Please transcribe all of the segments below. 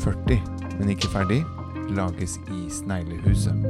40, men ikke ferdig, lages i Sneglehuset.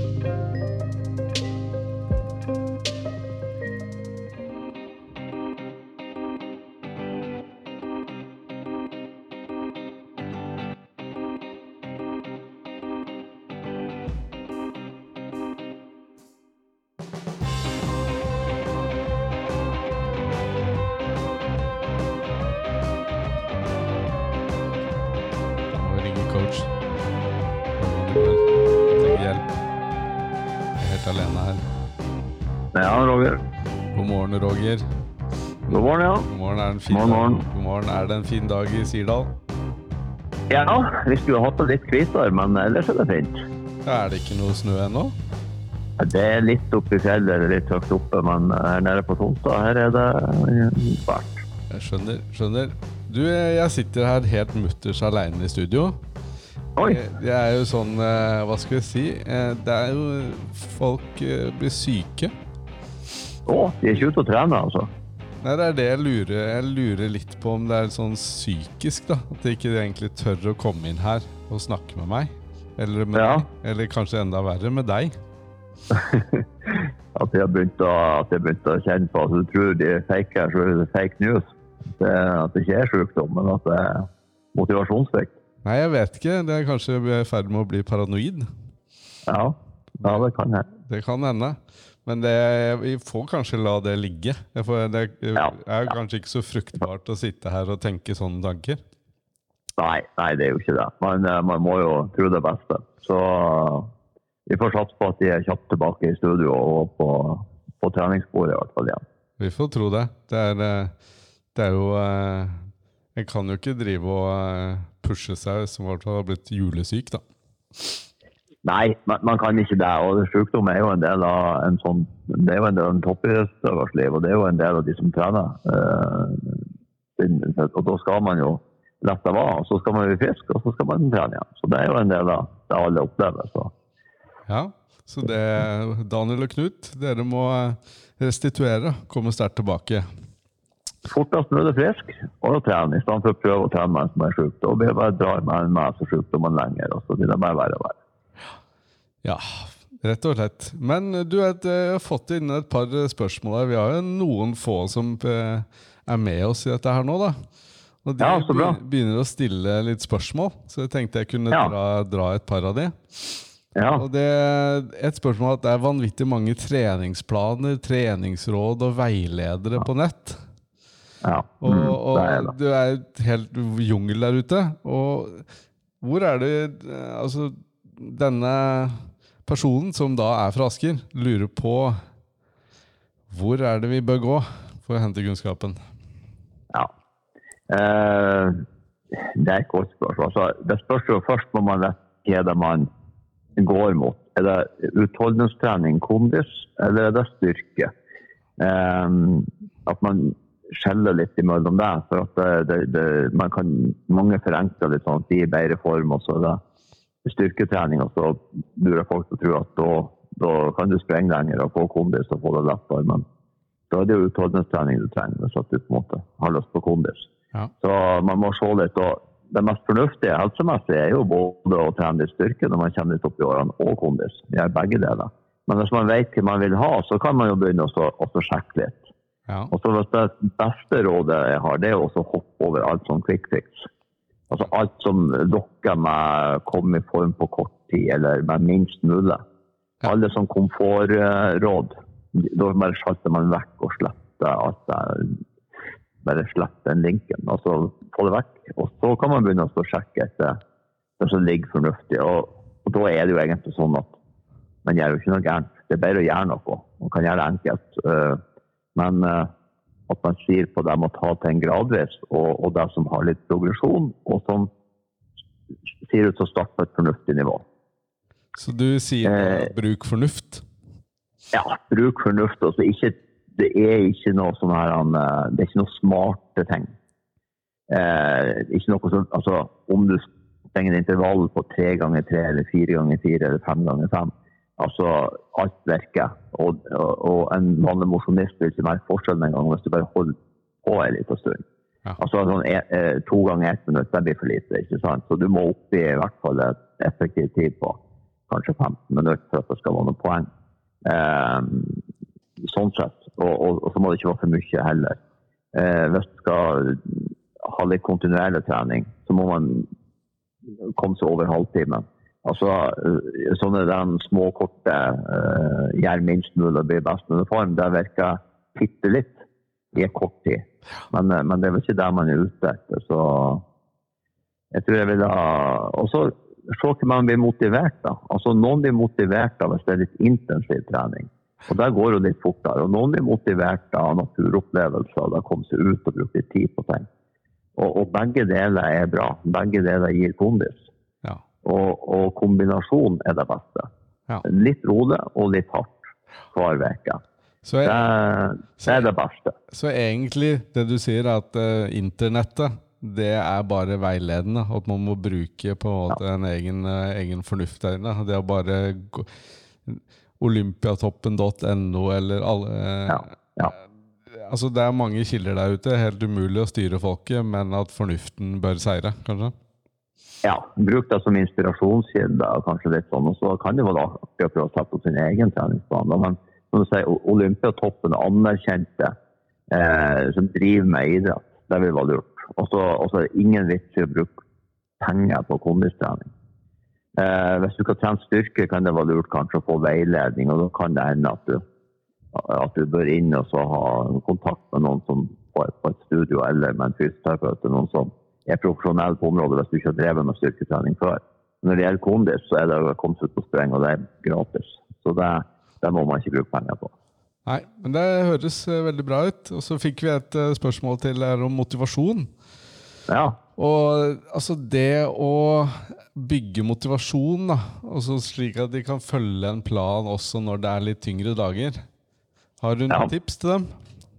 Roger. God morgen, ja. God morgen, er det en fin dag? God morgen, er det en fin dag I Sirdal? Ja, vi skulle hatt det litt kvisere, men ellers det fint. Er det ikke noe snø ennå? Det litt oppe I fjellet, litt høyt oppe, men her nede på Tonstad, her det svært. Jeg skjønner. Du, jeg sitter her helt mutters alene I studio. Oi. Jeg jo sånn, hva skal jeg si? Det jo, folk blir syke. De ikke ute og trener, altså. Nei, det det jeg lurer litt på om det sånn psykisk da, at de ikke egentlig tør å komme inn her og snakke med meg, eller med deg, eller kanskje enda verre med deg. At jeg har begynt å kjenne på at du tror de fake så det fake news. At det ikke sykdom, men at det motivasjonssvikt. Nei, jeg vet ikke. Det kanskje I ferd med å bli paranoid. Ja, det kan hende. Det kan hende. Men vi får kanskje la det ligge. Det kanskje ikke så fruktbart å sitte her og tenke sånne tanker. Nei, det jo ikke det. Man må jo tro det beste. Så vi får satse på at de kjapt tilbake I studio og på treningsbordet I hvert fall igjen. Vi får tro det. Det jo... Jeg kan jo ikke drive og pushe seg som I hvert fall har blitt julesyk da. Nei, man kan ikke det, og sykdom jo en del av en sånn, det jo en del av en toppidrettsutøvers liv, og det jo en del av de som trener. Og da skal man jo lette av, og så skal man bli frisk, og så skal man trene igjen. Så det jo en del av det alle opplever. Så. Ja, så Daniel og Knut, dere må restituere, komme sterkt tilbake. Fortast mulig frisk, og trene, I stedet for å prøve å trene meg som syk. Da blir jeg bare drar med så sykdommen lenger, og så blir det bare verre og verre. Ja, rett og slett. Men du vet, jeg har fått inn et par spørsmål her. Vi har jo noen få som med oss I dette her nå da. Og de begynner å stille litt spørsmål, så jeg tenkte jeg kunne dra et par av de. Ja. Og et spørsmål at det vanvittig mange treningsplaner, treningsråd og veiledere på nett. Ja, og du et helt jungel der ute. Og hvor det, altså denne personen som da fra Asker lurer på hvor det vi bør gå for å hente kunnskapen? Ja, det et godt spørsmål. Altså, det spørs jo først må man vite hva det man går mot. Det utholdenhetstrening, kondis, eller det styrke? At man skjeller litt imellom det, for at man kan mange forenkle litt sånn at de bedre form, og så det styrketrening, og så lurer folk til å tro at da kan du sprenge lenger og få kondis og få det lettere, men da det jo utholdenhetstrening du trenger, så at du på en måte har lyst på kondis. Ja. Så man må se litt, og det mest fornuftige helsemessig jo både å trene litt styrke når man kommer litt opp I årene, og kondis. Det begge deler. Men hvis man vet hva man vil ha, så kan man jo begynne å sjekke litt. Ja. Og så hvis det beste rådet jeg har, det også å hoppe over alt sånn quick fix. Altså alt som lokker med å komme I form på kort tid, eller med minst mulig. Ja. Alle sånn komfortråd, da bare sjalter man vekk og sletter alt det, bare slette den linken, og så få det vekk. Og så kan man begynne å sjekke etter det som ligger fornuftig. Og da det jo egentlig sånn at man gjør jo ikke noe gærent. Det bare å gjøre noe. Man kan gjøre det enkelt. Men at man sier på det med å ta ting gradvis, og det som har litt progresjon, og som ser ut til å starte på et fornuftig nivå. Så du sier bruk fornuft? Ja, bruk fornuft. Altså ikke, det ikke noe sånn her, det ikke noe smarte ting. Ikke noe sånn, altså om du stenger en intervall på 3x3, eller 4x4, eller 5x5, altså alt virker, og en vanlig mosjonist vil ikke merke forskjellen en gang hvis du bare holder på en liten stund. Ja. Altså sånn 2 ganger 1 minutt, det blir for lite, ikke sant? Så du må opp I hvert fall et effektiv tid på kanskje 15 minutter for at det skal være noe poeng. Sånn sett. Og så må det ikke være for mye heller. Hvis du skal ha litt kontinuerlig trening, så må man komme seg over halvtimen. Altså, sånne de små korte gjør minst mulig å bli best mulig form, det virker titte litt I kort tid. Men det vel ikke der man ute etter, så jeg tror jeg vil ha... Og så se ikke man blir motivert da. Altså, noen blir motivert av hvis det litt intensiv trening. Og der går det litt fortere. Og noen blir motivert av naturopplevelser, da kommer seg ut og bruker litt tid på ting. Og begge deler bra. Begge deler gir kondis. Ja. Og kombinasjon det beste. Ja. Litt rolig og litt hardt hver veke. Så det det beste. Så egentlig det du sier at internettet, det bare veiledende, at man må bruke på en egen fornuft der inne. Det bare olympiatoppen.no eller alle... Altså det mange kilder der ute, helt umulig å styre folket, men at fornuften bør seire, kanskje? Ja, bruk det som inspirasjonskilde, kanskje litt sånn, og så kan det være artig å prøve å sette opp sin egen treningsplan. Men når du sier olympiatoppen anerkjente som driver med idrett, det vil være lurt. Og så det ingen vits I å bruke penger på kondistrening. Hvis du kan trene styrke, kan det være lurt kanskje å få veiledning, og da kan det hende at du bør inn og så ha kontakt med noen som på et studio eller med en fysioterapeut noen som profesjonell på området hvis du ikke har drevet med styrketrening før. Når det gjelder kondis så det å komme ut på spreng og det gratis. Så det må man ikke bruke penger på. Nei, men det høres veldig bra ut. Og så fikk vi et spørsmål til her om motivasjon. Ja. Og altså det å bygge motivasjon da, altså slik at de kan følge en plan også når det litt tyngre dager. Har du noen tips til dem?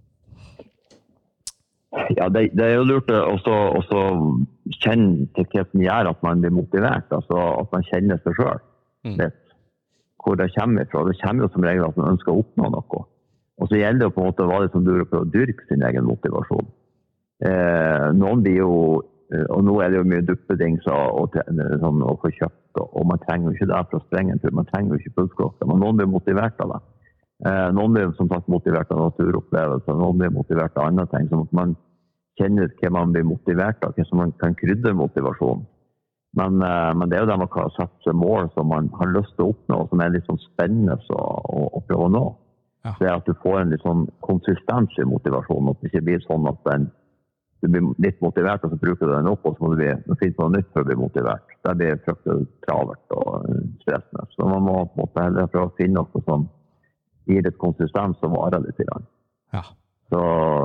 Ja, det jo lurt å kjenne til hva som gjør at man blir motivert, altså at man kjenner seg selv litt, hvor det kommer ifra. Det kommer jo som regel at man ønsker å oppnå noe. Og så gjelder det jo på en måte å være litt som du på å dyrke sin egen motivasjon. Noen blir jo, og nå det jo mye duppedingser og få kjøpt, og man trenger jo ikke det for å sprenge en tur, man trenger jo ikke fullsklokke, men noen blir motivert av det. Noen blir som sagt motivert av naturopplevelser, noen blir motivert av andre ting, så man kjenner hva man blir motivert av, hva som man kan krydde motivasjon. Men det jo det man kan sette mål som man har lyst til å oppnå, som litt sånn spennende å prøve å nå. Ja. Det at du får en litt sånn konsistens I motivasjonen, at det ikke blir sånn at du blir litt motivert, og så bruker du den opp, og så må du finne noe nytt for å bli motivert. Det blir fryktelig travert og stressende. Så man må på en måte heller prøve å finne noe som gir et konsistens som varer litt I gang. Ja. Så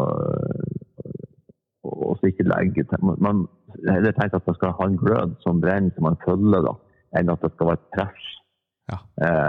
og så ikke legge man heller tenker at det skal ha en glød som brenner som man følger da, enn at det skal være et press. Ja.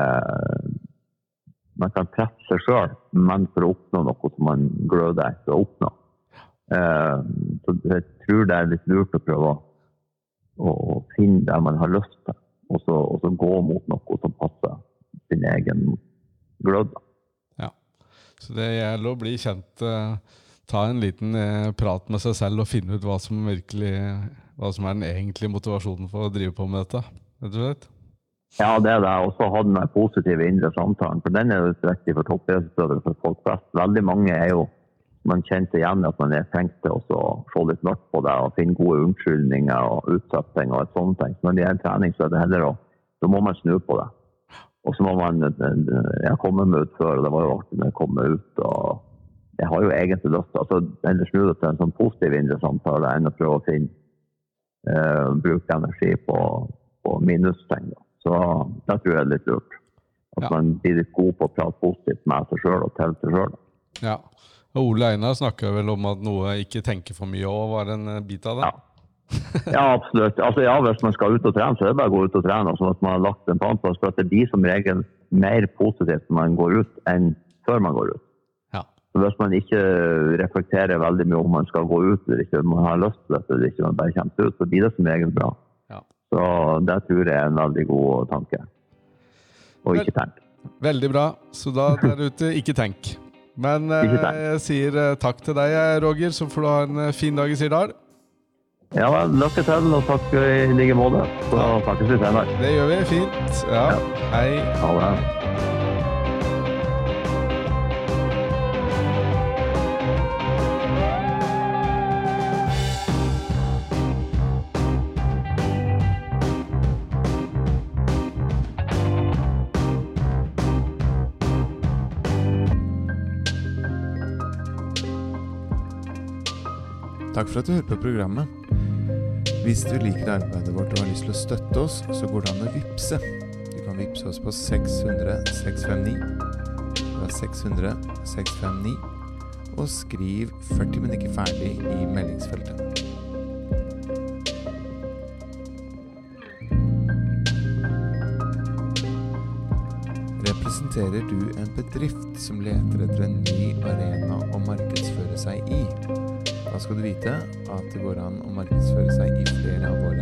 Man kan presse seg selv, men for å oppnå noe som man gløder etter å oppnå. Så jeg tror det litt lurt å prøve å finne det man har lyst til, og så gå mot noe som passer sin egen glød. Ja, så det gjelder å bli kjent, ta en liten prat med seg selv og finne ut hva som den egentlige motivasjonen for å drive på med dette, vet du vet? Ja, det det, og så ha den positive indre samtalen, for den jo viktig for toppidrettsutøvere, for folk flest. Veldig mange jo, man kjente igjen at man tenkt til å se litt mørkt på det, og finne gode unnskyldninger og utsetting og et sånt ting. Så når det gjelder trening, så det heller da må man snu på det. Og så må man, jeg kom med ut før, og det var jo artig når jeg kom ut, og jeg har jo egentlig lyst til, altså, eller snu det til en sånn positiv indre samtale, enn å prøve å finne, bruke energi på minusting. Så det tror jeg litt lurt. At man blir litt god på å prate positivt med seg selv og til seg selv. Ja, og Ole Einar snakker vel om at noe ikke tenker for mye og var en bit av det. Ja. Ja, absolutt. Altså, ja, hvis man skal ut og trene, så det bare å gå ut og trene, og sånn at man har lagt en plan på oss, for at det blir som regel mer positivt når man går ut enn før man går ut. Ja. Så hvis man ikke reflekterer veldig mye om man skal gå ut, eller ikke man har lyst til det, eller ikke man bare kommer ut, så blir det som regel bra. Ja. Så det tror jeg en veldig god tanke. Og ikke tenk. Veldig bra. Så da der ute, ikke tenk. Men jeg sier takk til deg, Roger, så får du ha en fin dag i Sirdal. Ja, lykke til, og takk i like måte. Så snakkes vi senere. Det gjør vi, fint. Ja. Hei. Ha det. Takk for at du hører på programmet. Hvis du liker arbeidet vårt og har lyst til å støtte oss, så går det an å vippse. Du kan vippse oss på 600 659. Det var 600 659. Og skriv 40 men ikke ferdig i meldingsfeltet. Representerer du en bedrift som leter etter en ny arena å markedsføre seg i? Da skal du vite at det går an å markedsføre seg i flere av våre